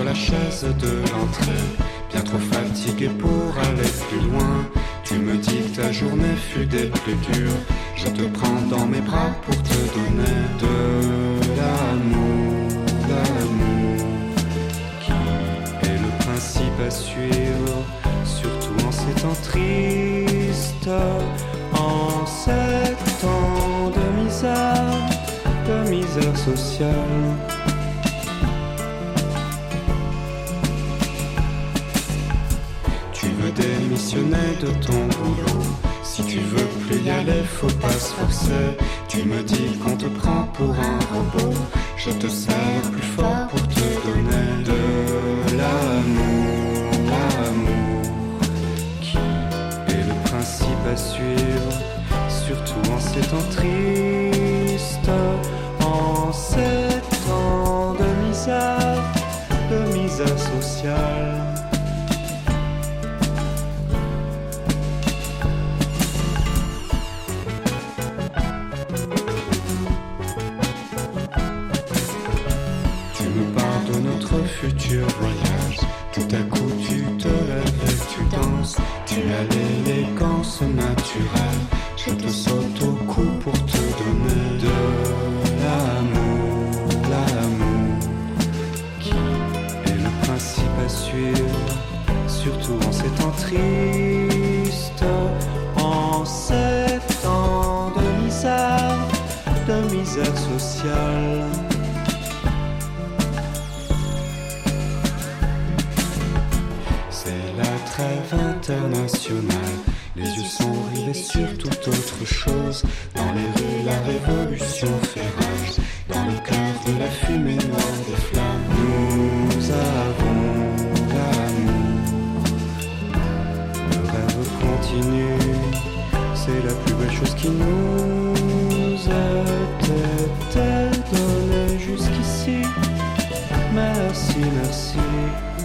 la chaise de l'entrée, bien trop fatigué pour aller plus loin. Tu me dis que ta journée fut des plus dures. Je te prends dans mes bras pour te donner de l'amour, l'amour qui est le principe à suivre, surtout en ces temps tristes, en ces temps de misère sociale. Tu veux démissionner de ton boulot. Si tu veux plus y aller, faut pas se forcer. Tu me dis qu'on te prend pour un robot. Je te serre plus fort pour te donner de l'amour, l'amour qui est le principe à suivre, surtout en ces temps tristes, en ces temps de misère sociale. Futur voyage, tout à coup tu te lèves et tu danses. Tu as l'élégance naturelle. Je te saute au cou pour te donner de l'amour, l'amour qui est le principe à suivre, surtout en ces temps tristes, en ces temps de misère sociale. Trêve internationale, les yeux sont rivés sur toute autre chose. Dans les rues, la révolution fait rage. Dans le cœur de la fumée noire des flammes, nous avons l'amour. Le rêve continue, c'est la plus belle chose qui nous était donnée jusqu'ici. Merci, merci.